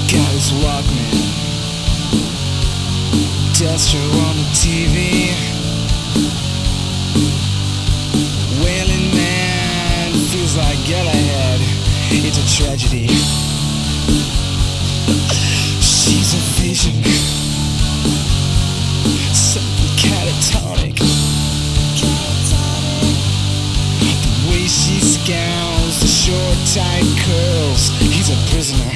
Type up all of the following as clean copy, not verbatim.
Got his Walkman, Destro on the TV. Wailing man feels like get ahead. It's a tragedy. She's a vision, something catatonic. The way she scowls, the short tight curls. He's a prisoner.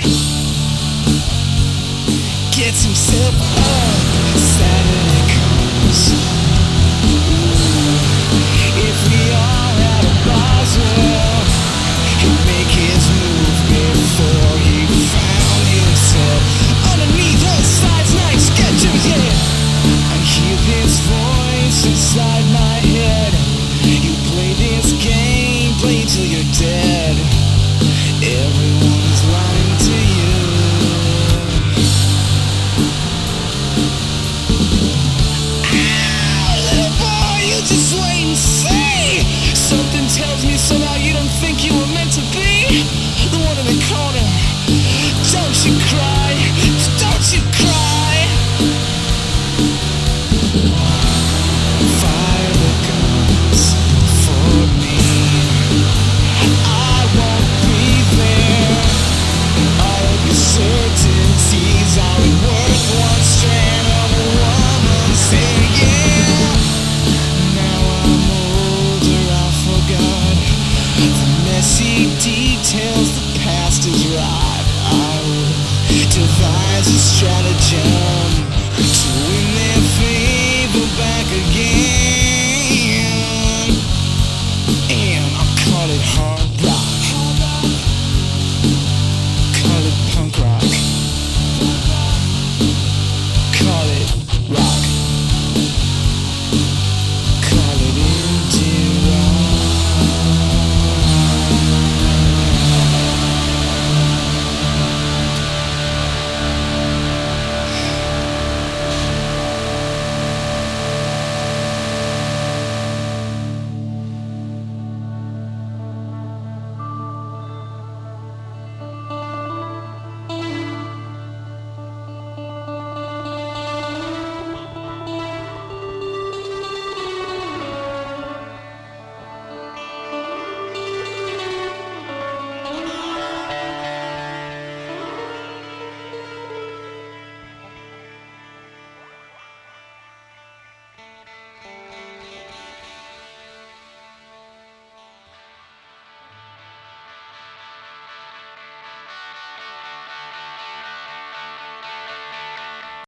Gets himself up, Saturday comes. If we all had a Boswell, he'd make his move before he found himself underneath her size night sketches, yeah. I hear his voice inside my head. You play this game, play till you're dead. Everyone's lying to you. Just wait and see. Something tells me somehow you don't think you were meant to be the one in the corner. Don't you cry, don't you cry. Fire the guns for me. I won't be there. All of your certainties aren't worth one strand of a woman's hair, yeah. Messy details, the past is right. I will devise a stratagem to win their favor back again.